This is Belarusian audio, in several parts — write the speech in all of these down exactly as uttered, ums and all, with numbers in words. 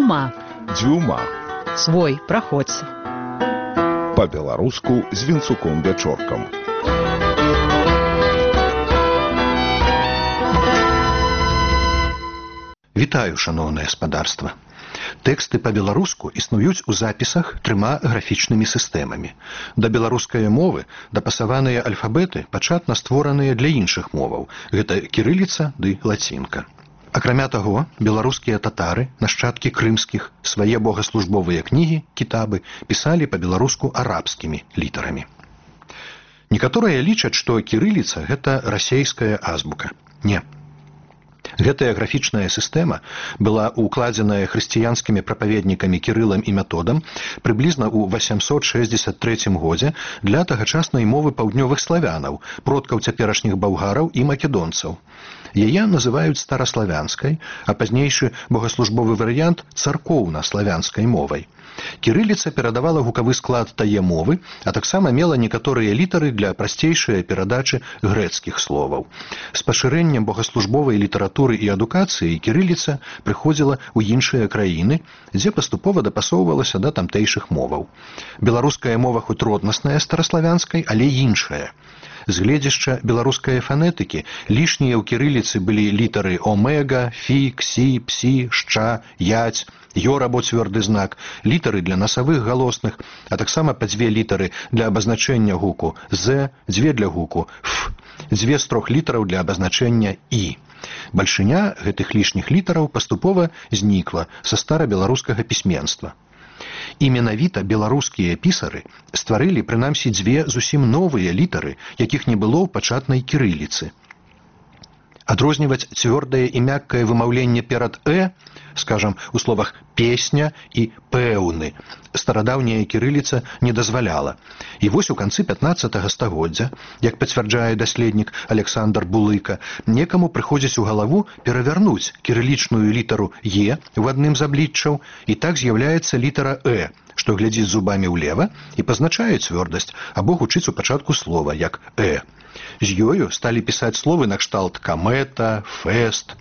Дзюма. Дзюма. Свой, праходзь. Па-беларуску з Вінцуком Вячоркам. Вітаю, шаноўнае гаспадарства. Тэксты па-беларуску існуюць у запісах трыма графічнымі сістэмамі. Да беларускай мовы дапасаваныя альфабеты пачатна створаныя для іншых моваў. Гэта кірыліца ды лацінка. Акрамя таго, беларускія татары, нашчадкі крымскіх, свае богаслужбовыя кнігі, кітабы пісалі па-беларуску арабскімі літарамі. Некаторыя лічаць, што кірыліца – гэта расейская азбука. Не. Гэтая графічная сістэма была укладзеная хрысціянскімі прапаведнікамі Кірылам і Методам прыблізна ў васямсот шэсцьдзесят трэцім годзе для тагачаснай мовы паўднёвых славянаў, продкаў цяперашніх балгараў і македонцаў. Яе называюць стараславянскай, а пазнейшы богаслужбовы варыянт царкоўна-славянскай мовай. Кірыліца перадавала гукавы склад тае мовы, а таксама мела некаторыя літары для прасцейшай перадачы грэцкіх словаў. З пашырэннем богаслужбовай літаратуры і адукацыі кірыліца прыходзіла ў іншыя краіны, дзе паступова дапасоўвалася да тамтэйшых моваў. Беларуская мова хоць роднасная стараславянскай, але іншая. З гледзяшча беларускай фанетыкі лішнія ў кірыліцы былі літары омега, фі, ксі, псі, шча, ять, ёр або цвёрды знак, літары для насавых галосных, а таксама па дзве літары для абазначэння гуку з, дзве для гуку ф, дзве з трох літараў для абазначэння і. Бальшыня гэтых лішніх літараў паступова знікла са старабеларускага пісьменства. І менавіта беларускія пісары стварылі прынамсі дзве зусім новыя літары, якіх не было ў пачатнай кірыліцы. Адрозніваць цвёрдае і мяккае вымаўленне перад «э», скажам, у словах «песня» і «пэўны», старадаўняя кірыліца не дазваляла. І вось у канцы пятнаццатага стагоддзя, як пацвярджае даследнік Александр Булыка, некаму прыходзіць у галаву перавярнуць кірылічную літару «е» в адным з абліччаў, і так з'яўляецца літара «э», што глядзіць зубамі ўлева і пазначае цвёрдасць або гучыць у пачатку слова, як «э». З ёю сталі пісаць словы накшталт камета, фэст.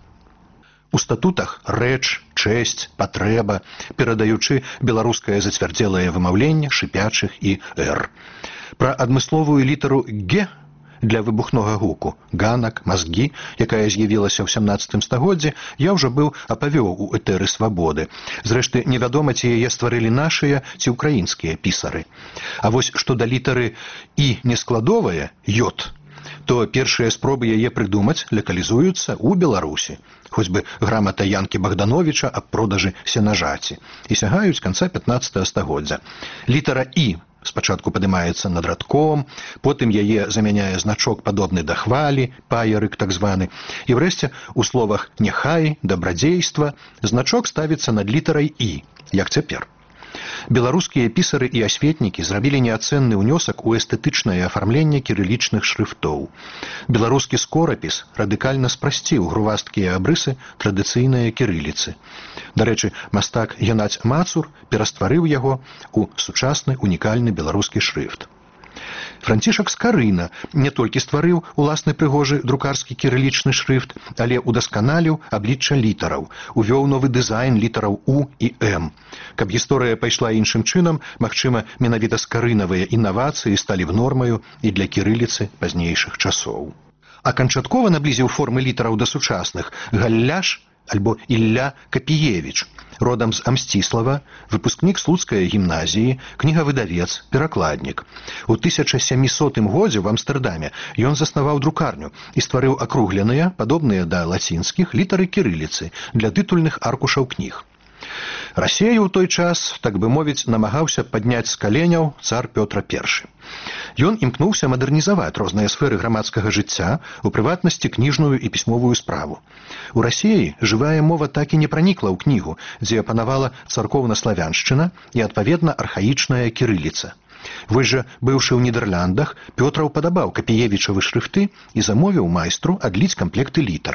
У статутах рэч, чэсць, патрэба, перадаючы беларускае зацвярдзелае вымаўленне шыпячых і «р». Пра адмысловую літару «г» для выбухнога гуку, ганак, мазгі, якая з'явілася ў сямнаццатым стагоддзі, я ўжо быў апавёў у этэры свабоды. Зрэшты, невядома, ці яе стварылі нашыя ці ўкраінскія пісары. А вось што да літары «і» нескладовая, «йод», то першыя спробы яе прыдумаць лакалізуюцца ў Беларусі, хоць бы грамата Янкі Богдановича аб продажы сенажаці, і сягаюць канца пятнаццатага стагоддзя. Літара «і» спачатку падымаецца над радком, потым яе замяняе значок падобны да хвалі, паярык так званы, і врэшце у словах «няхай», «дабрадзейства» значок ставіцца над літарай «і», як цяпер. Беларускія пісары і асветнікі зрабілі неацэнны ўнёсак у эстэтычнае афармленне кірылічных шрыфтоў. Беларускі скорапіс радыкальна спрасціў грувасткія абрысы традыцыйнае кірыліцы. Дарэчы, мастак Геннадзь Мацур перастварыў яго ў сучасны унікальны беларускі шрыфт. Францішак Скарына не толькі стварыў уласны прыгожы друкарскі кірылічны шрыфт, але удасканаліў аблічча літараў, увёў новы дызайн літараў «у» і «м». Каб гісторыя пайшла іншым чынам, магчыма, менавіта скарынавыя інавацыі сталі б нормаю і для кірыліцы пазнейшых часоў. А канчаткова наблізіў формы літараў да сучасных Галляш альбо Ілля Капіевіч, родам з Амсціслава, выпускнік Слуцкай гімназіі, кнігавыдавец, перакладнік. У тысяча сямісотым годзе в Амстэрдаме ён заснаваў друкарню і стварыў акругленыя, падобныя да лацінскіх, літары кірыліцы для тытульных аркушаў кніг. Расею ў той час, так бы мовіць, намагаўся падняць з каленяў цар Пётр Першы. Ён імкнуўся мадэрнізаваць розныя сферы грамадскага жыцця, у прыватнасці кніжную і пісьмовую справу. У Расеі жывая мова так і не пранікла ў кнігу, дзе панавала царкоўна-славяншчына і, адпаведна, архаічная кірыліца. Вось жа, быўшы ў Нідэрляндах, Пётраў падабаў Капіевічавы шрыфты і замовіў майстру адліць камплекты літараў.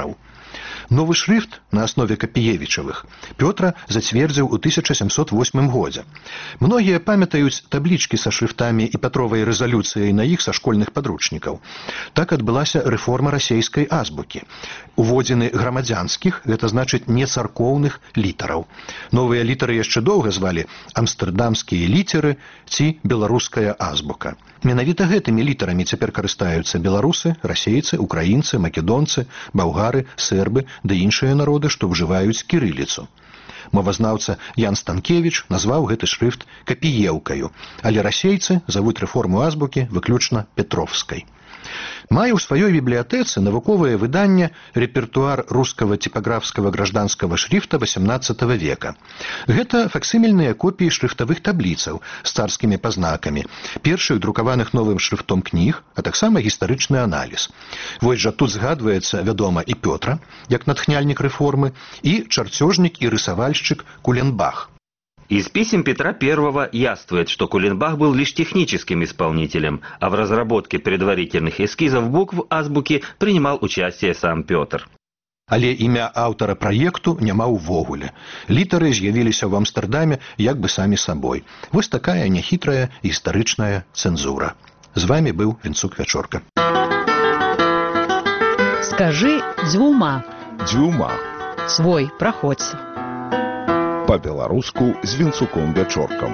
Новы шрыфт на аснове Капіевічавых Пётра зацвердзіў у тысяча сямсот восьмым годзе. Многія памятаюць таблічкі са шрыфтамі і Пятровай рэзалюцыяй на іх са школьных падручнікаў. Так адбылася рэформа расейскай азбукі. Уводзены грамадзянскіх, гэта значыць не царкоўных літараў. Новыя літары яшчэ доўга звалі амстэрдамскія літеры ці беларуская азбука. Менавіта гэтымі літарамі цяпер карыстаюцца беларусы, расейцы, украінцы, македонцы, балгары, сербы ды іншыя народы, што ўжываюць кірыліцу. Мовазнаўца Ян Станкевіч назваў гэты шрыфт капіеўкаю, але расейцы завуць рэформу азбукі выключна петровскай. Мае ў сваёй бібліятэцы навуковае выданне «Репертуар рускага типографского гражданского шрифта восемнадцатого века». Гэта факсімільныя копіі шрыфтавых табліцаў з царскімі пазнакамі, першых друкаваных новым шрыфтом кніг, а таксама гістарычны аналіз. Вось жа тут згадваецца, вядома, і Пётра, як натхняльнік рэформы, і чарцёжнік і рысавальшчык Куленбах. Из писем Петра Первого яствует, что Куленбах был лишь техническим исполнителем, а в разработке предварительных эскизов букв азбуки принимал участие сам Петр. Але імя аўтара праекту няма ўвогуле. Літары з'явіліся ў Амстэрдаме як бы самі сабой. Вось такая няхітрая гістарычная цэнзура. З вами быў Вінцук Вячорка. Скажи дзвюма. Дзвюма. Свой праходзь. Па-беларуску з Вінцуком Вячоркам.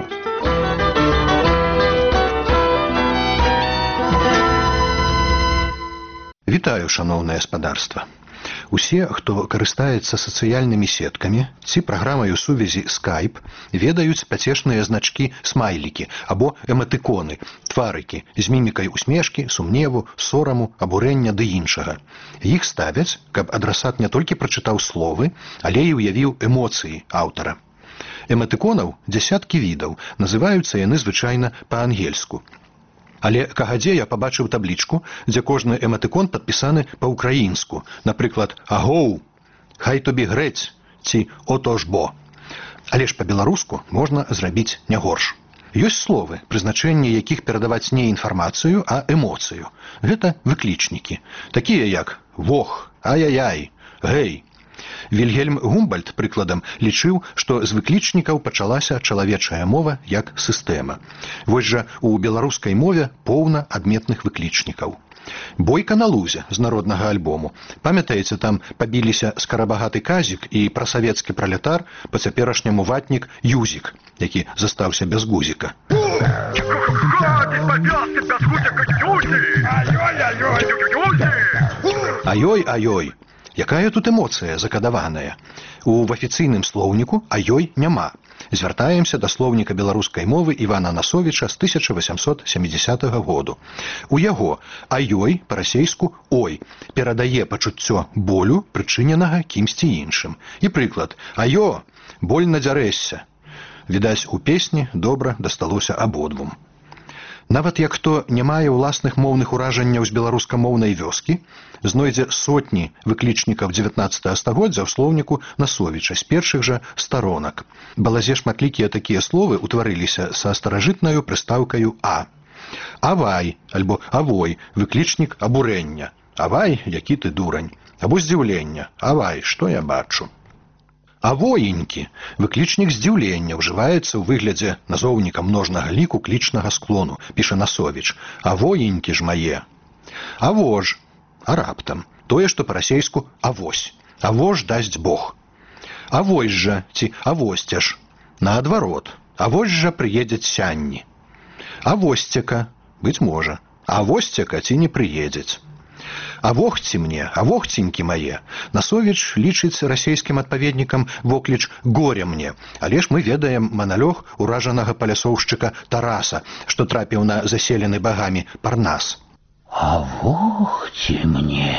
Вітаю, шаноўнае спадарства. Усе, хто карыстаецца сацыяльнымі сеткамі ці праграмаю сувязі Skype, ведаюць пацешныя значкі смайлікі або эматыконы, тварыкі з мімікай усмешкі, сумневу, сораму, абурэння ды іншага. Іх ставяць, каб адрасат не толькі прачытаў словы, але і ўявіў эмоцыі аўтара. Эматыконаў дзясяткі відаў, называюцца яны звычайна па-ангельску. Але кагадзе я пабачыў таблічку, дзе кожны эматыкон падпісаны па-ўкраінску. Напрыклад, «Агоў», «Хай тобі грэць» ці «Ото ж бо». Але ж па-беларуску можна зрабіць не горш. Ёсць словы, прызначэнне якіх перадаваць не інфармацыю, а эмоцыю. Гэта выклічнікі, такія як «Вох», «Ай-яй-яй», «Гэй». Вільгельм Гумбальд, прыкладам, лічыў, што з выклічнікаў пачалася чалавечая мова як сістэма. Вось жа у беларускай мове поўна адметных выклічнікаў. «Бойка на лузе» з народнага альбому. Памятаеце, там пабіліся скарабагаты Казік і прасавецкі пралетар, па-цяперашняму ватнік Юзік, які застаўся без гузіка. Аёй, аёй! Якая тут эмоцыя закадаваная? У афіцыйным слоўніку «Аёй» няма. Звяртаемся да слоўніка беларускай мовы Івана Насовіча з тысяча васямсот сямідзясятага году. У яго «Аёй» па-расейску «Ой» перадае пачуццё болю, прычыненага кімсьці іншым. І прыклад «Аё, больна дзярэшся». Відаць, у песні добра дасталося абодвум. Нават як хто не мае ўласных моўных уражанняў з беларускамоўнай вёскі, знойдзе сотні выклічнікаў дзевятнаццатага стагоддзя ў слоўніку Насовіча з першых жа старонак. Балазе шматлікія такія словы ўтварыліся са старажытнаю прыстаўкаю «а». «Авай» альбо «авой» выклічнік абурэння. «Авай, які ты дурань». Або здзіўлення. «Авай, што я бачу». «Авоенькі» выклічнік здзіўлення ўжываецца ў выглядзе назоўніка множнага ліку клічнага склону, піша Насовіч. «Авоенькі ж мае». «Аво ж», а раптам, тое, што па-расейску «авось». «Аво ж дасць Бог». «Авось жа» ці «авосця ж». Наадварот, «авось жа прыедзець сянні». «Авосцяка», быць можа, «авосцяка» ці не прыедзець. «Авохці мне, авохценькі мае». Насовіч лічыць расейскім адпаведнікам вокліч «горя мне», але ж мы ведаем маналёг уражанага палясоўшчыка Тараса, што трапіў на заселены багамі Парнас. «Авохці мне,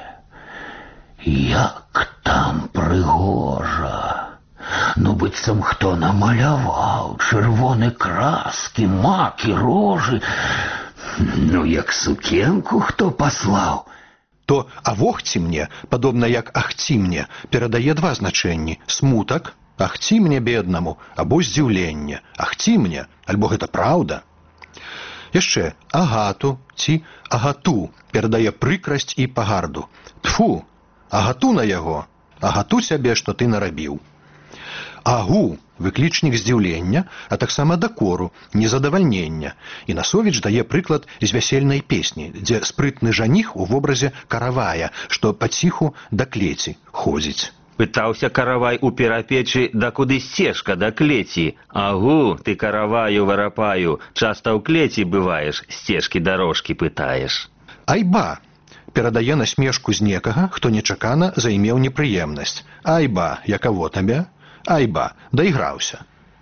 як там прыгожа, ну быццам хто намаляваў чырвоны краскі, макі, рожы, ну як сукенку хто паслаў». То «авохці мне», падобна як «ахці мне», перадае два значэнні – смутак, «ахці мне беднаму», або здзіўленне, «ахці мне», альбо гэта праўда. Яшчэ «агату» ці «агату» перадае прыкрасць і пагарду. Тфу, агату на яго, агату сябе, што ты нарабіў. Агу – выклічнік здзіўлення, а таксама дакору, незадавальнення. І Насовіч дае прыклад з вясельнай песні, дзе спрытны жаніх у вобразе каравая, што паціху да клеці ходзіць. Пытаўся каравай у перапечы, да куды сцежка да клеці. Агу, ты караваю варапаю, часта ў клеці бываеш, сцежкі дарожкі пытаеш. Айба перадае насмешку з некага, хто нечакана займеў непрыемнасць. Айба, якаво табе? Айба, даіграўся.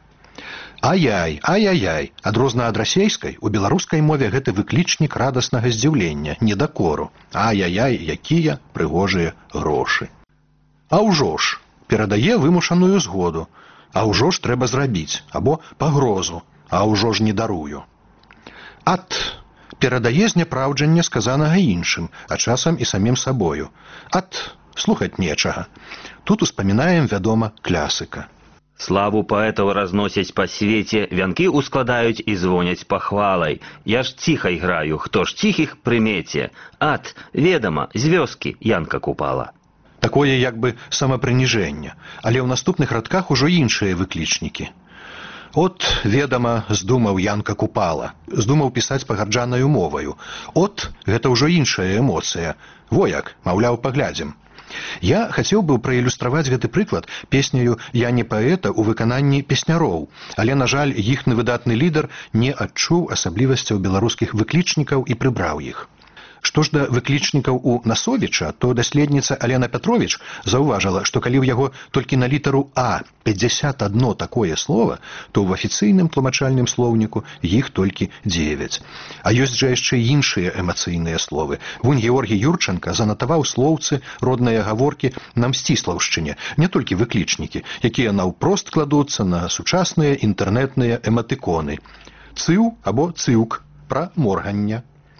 Ай-яй, ай-яй-яй, адрозна ад расейскай, у беларускай мове гэты выклічнік радаснага здзіўлення, недакору. Ай-яй-яй, якія прыгожыя грошы. А ўжо ж, перадае вымушаную згоду. А ўжо ж трэба зрабіць, або пагрозу, а ўжо ж не дарую. Ат перадае зняпраўджанне сказанага іншым, а часам і самім сабою. Ат слухаць нечага. Тут успамінаем, вядома, клясыка. Славу паэтаў разносяць па свеце, вянкі ускладаюць і звоняць пахвалай. Я ж ціха іграю, хто ж ціхіх прымеце. Ат, ведама, з вёскі Янка Купала. Такое як бы самапрыніжэнне, але ў наступных радках ужо іншыя выклічнікі. От, ведама, здумаў Янка Купала, здумаў пісаць пагарджанаю моваю. От, гэта ўжо іншая эмоцыя. Во як, маўляў, паглядзім. Я хацеў бы праілюстраваць гэты прыклад песняю «Я не паэта» ў выкананні песняроў, але, на жаль, іхны выдатны лідар не адчуў асаблівасцяў беларускіх выклічнікаў і прыбраў іх. Што ж да выклічнікаў у Насовіча, то даследніца Алена Пятровіч заўважыла, што калі ў яго толькі на літару «А» пятьдесят одно такое слово, то ў афіцыйным тлумачальным слоўніку іх толькі дзевяць. А ёсць жа яшчэ іншыя эмацыйныя словы. Вунь Георгій Юрченка занатаваў слоўцы родныя гаворкі на мсціслаўшчыне, не толькі выклічнікі, якія наўпрост кладуцца на сучасныя інтэрнэтныя эматыконы. Цыў або цыўк пра моргання.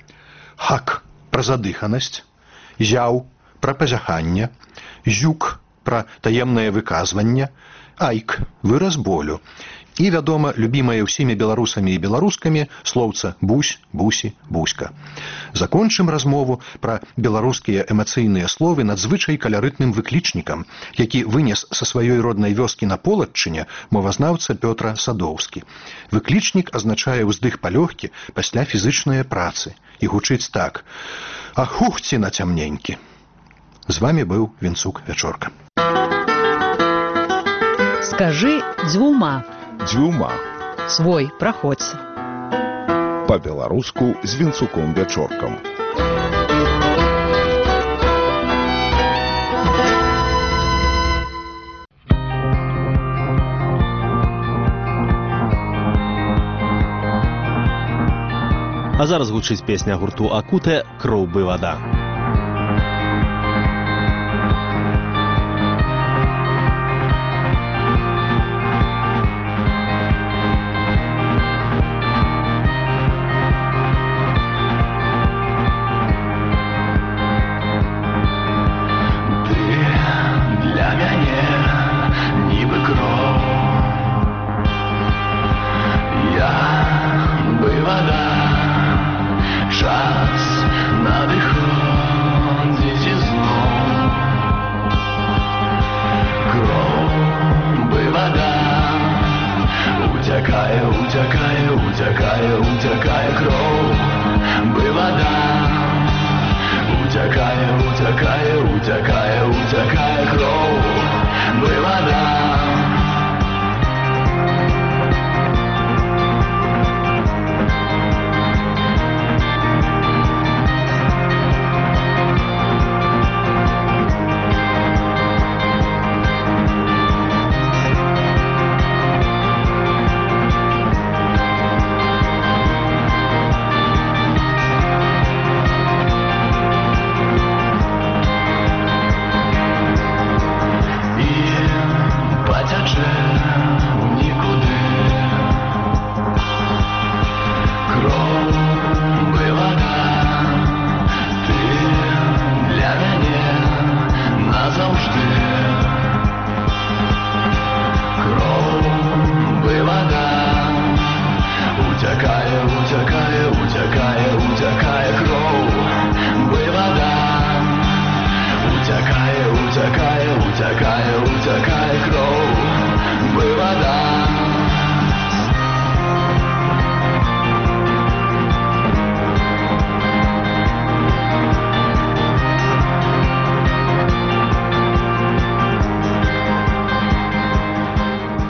Хак пра задыханасць, зяў пра пазяханне, зюк пра таемнае выказванне, айк выраз болю. І, вядома, любімае ўсімі беларусамі і беларускамі слоўца бусь, бусі, буська. Закончым размову пра беларускія эмацыйныя словы надзвычай каларытным выклічнікам, які вынес са сваёй роднай вёскі на Полаччыне мовазнаўца Пётра Садоўскі. Выклічнік азначае ўздых палёгкі пасля фізычнай працы і гучыць так: «Ахухці на цямненькі». З вамі быў Вінцук Вячорка. Скажы дзвюма. Дзвюма. Свой праходзь. Па-беларуску з Вінцуком Вячоркам. А зараз гучыць песня гурту Акуте «Кроў бы вада». Утякає, утякає, утякає кров, би вода. Утякає, утякає, утякає, утякає.